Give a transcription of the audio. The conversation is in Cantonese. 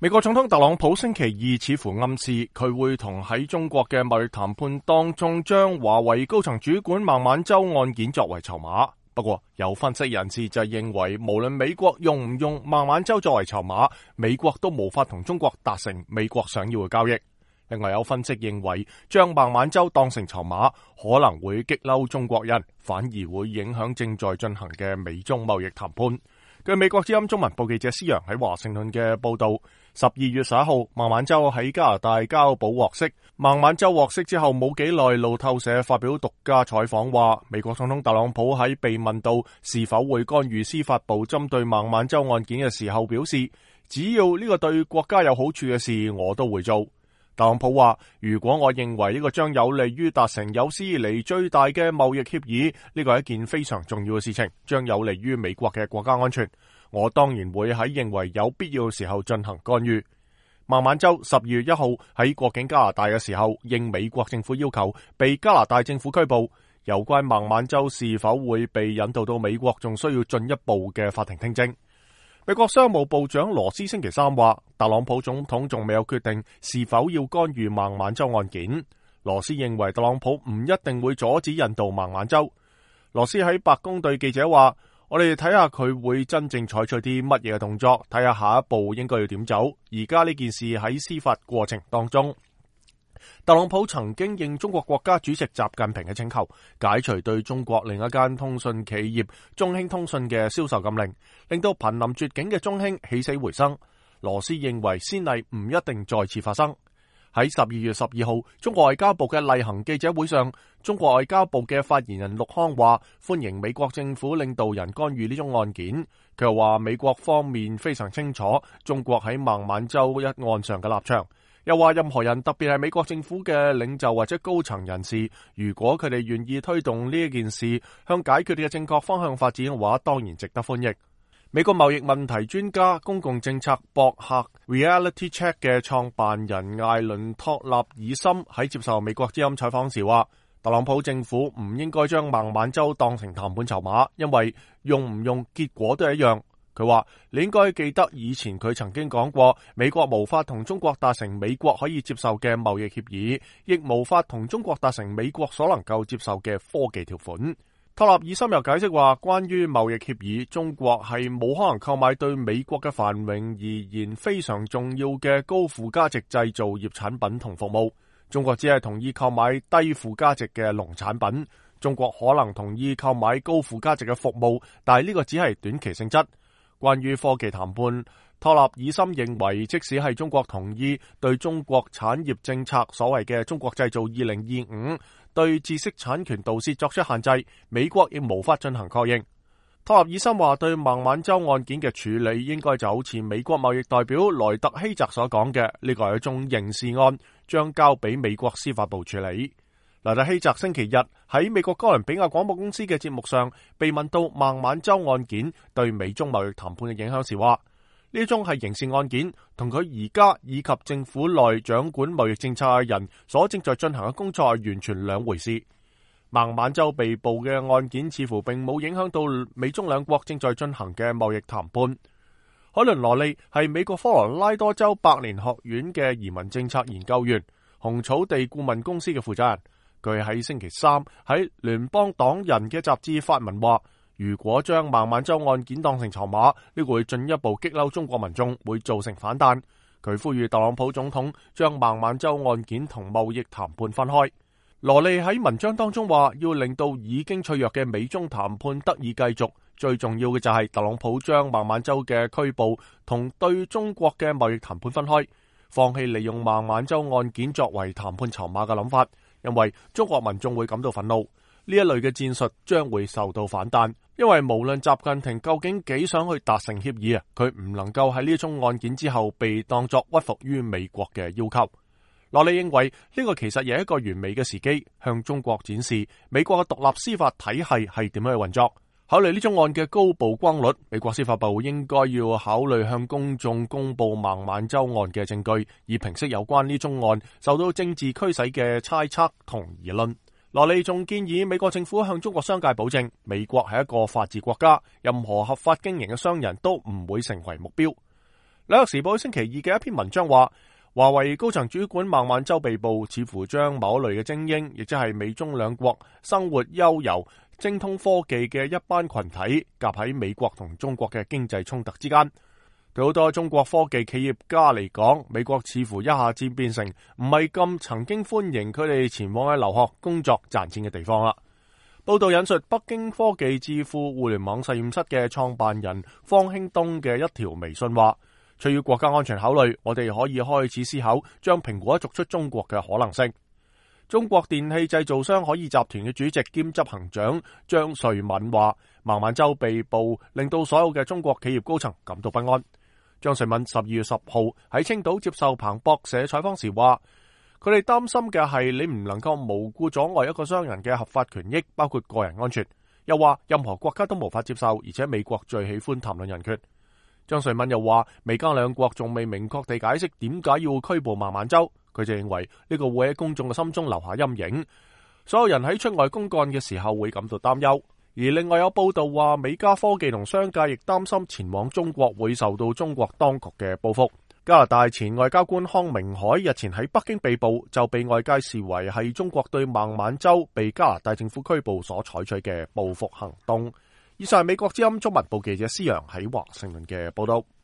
美國總統特朗普星期二似乎暗示佢會同喺中國嘅貿易談判當中將華為高層主管孟晚舟案件作為籌碼。不過有分析人士就認為，無論美國用唔用孟晚舟作為籌碼，美國都無法同中國達成美國想要嘅交易。另外有分析認為，將孟晚舟當成籌碼可能會激嬲中國人，反而會影響正在進行嘅美中貿易談判。據美國之音中文部記者施洋喺華盛頓嘅報道，12月11號，孟晚舟喺加拿大交保獲釋。孟晚舟獲釋之後冇幾耐，路透社發表獨家採訪話，美國總統特朗普喺被問到是否會干預司法部針對孟晚舟案件嘅時候，表示只要呢個對國家有好處嘅事，我都會做。特朗普話，如果我認為呢個將有利於達成有史以嚟最大嘅貿易協議，呢個係一件非常重要嘅事情，將有利於美國嘅國家安全，我當然會喺認為有必要嘅時候進行干預。孟晚舟12月1號喺過境加拿大嘅時候，應美國政府要求，被加拿大政府拘捕。有關孟晚舟是否會被引渡到美國，仲需要進一步嘅法庭聽證。美國商務部長羅斯星期三話，特朗普總統仲未有決定是否要干預孟晚舟案件。羅斯認為特朗普唔一定會阻止引渡孟晚舟。羅斯喺白宮對記者話，我哋睇下佢會真正採取啲乜嘢嘅動作，睇下下一步應該要點走。而家呢件事喺司法過程當中。特朗普曾經應中國國家主席習近平嘅請求，解除對中國另一間通訊企業中興通訊嘅銷售禁令，令到瀕臨絕境嘅中興起死回生。羅斯認為先例唔一定再次發生。喺12月12號，中國外交部嘅例行記者會上，中國外交部嘅發言人陸康話，歡迎美國政府領導人干預呢宗案件。佢又話，美國方面非常清楚中國喺孟晚舟一案上嘅立場。又話任何人，特別係美國政府嘅領袖或者高層人士，如果佢哋願意推動呢一件事向解決嘅正確方向發展嘅話，當然值得歡迎。美國貿易問題專家、公共政策博客 Reality Check 嘅創辦人艾倫托納爾森喺接受美國之音採訪時話，特朗普政府唔應該將孟晚舟當成談判籌碼，因為用唔用結果都係一樣。佢話，你應該記得以前佢曾經講過，美國無法同中國達成美國可以接受嘅貿易協議，亦無法同中國達成美國所能夠接受嘅科技條款。托納爾森又解釋話，關於貿易協議，中國係冇可能購買對美國嘅繁榮而言非常重要嘅高附加值製造業產品同服務。中國只係同意購買低附加值嘅農產品，中國可能同意購買高附加值嘅服務，但係呢個只係短期性質。關於科技談判，托納爾森認為，即使係中國同意對中國產業政策所謂嘅中國製造2025對知識產權盜竊作出限制，美國亦無法進行確認。托納爾森話，對孟晚舟案件嘅處理應該就好似美國貿易代表萊特希澤所講嘅，呢個係一宗刑事案，將交俾美國司法部處理。萊特希澤星期日喺美國哥倫比亞廣播公司嘅節目上被問到孟晚舟案件對美中貿易談判嘅影響時，話呢宗係刑事案件，同佢而家以及政府內掌管貿易政策嘅人所正在進行嘅工作係完全兩回事。孟晚舟被捕嘅案件似乎並冇影響到美中兩國正在進行嘅貿易談判。海倫羅利係美國科羅拉多州百年學院嘅移民政策研究員，紅草地顧問公司嘅負責人。佢喺星期三喺聯邦黨人嘅雜誌發文話，如果將孟晚舟案件當成籌碼，呢個會進一步激嬲中國民眾，會造成反彈。佢呼籲特朗普總統將孟晚舟案件同貿易談判分開。羅利喺文章當中話，要令到已經脆弱嘅美中談判得以繼續，最重要嘅就係特朗普將孟晚舟嘅拘捕同對中國嘅貿易談判分開，放棄利用孟晚舟案件作為談判籌碼嘅諗法。因為中國民眾會感到憤怒，呢一類嘅戰術將會受到反彈。因為無論習近平究竟幾想去達成協議，佢唔能夠喺呢宗案件之後被當作屈服於美國嘅要求。羅利認為呢個其實係一個完美嘅時機，向中國展示美國嘅獨立司法體系係點樣去運作。考慮呢宗案嘅高曝光率，美國司法部應該要考慮向公眾公布孟晚舟案嘅證據，以平息有關呢宗案受到政治驅使嘅猜測同議論。羅利仲建議美國政府向中國商界保證，美國係一個法治國家，任何合法經營嘅商人都唔會成為目標。 紐約時報星期二嘅一篇文章話，華為高層主管孟晚舟被捕，似乎將某一類嘅精英，亦即係美中兩國生活悠游、精通科技嘅一班群體，夾喺美國同中國嘅經濟衝突之間。對好多中國科技企業家嚟講，美國似乎一下子變成唔係咁曾經歡迎佢哋前往去留學、工作、賺錢嘅地方啦。報道引述北京科技智庫互聯網實驗室嘅創辦人方興東嘅一條微信話，出於國家安全考慮，我哋可以開始思考將蘋果逐出中國嘅可能性。中國電器製造商可意集團嘅主席兼執行長張瑞敏話，孟晚舟被捕令到所有嘅中國企業高層感到不安。張瑞敏12月10號喺青島接受彭博社採訪時話，佢哋擔心嘅係你唔能夠無故阻礙一個商人嘅合法權益，包括個人安全。又話任何國家都無法接受，而且美國最喜歡談論人權。張瑞敏又話，美加兩國仲未明確地解釋點解要拘捕孟晚舟，佢就認為呢個會喺公眾嘅心中留下陰影，所有人喺出外公幹嘅時候會感到擔憂。而另外有報道話，美加科技同商界亦擔心前往中國會受到中國當局嘅報復。加拿大前外交官康明凱日前喺北京被捕，就被外界視為係中國對孟晚舟被加拿大政府拘捕所採取嘅報復行動。以上係美國之音中文部記者施洋喺華盛頓嘅報道。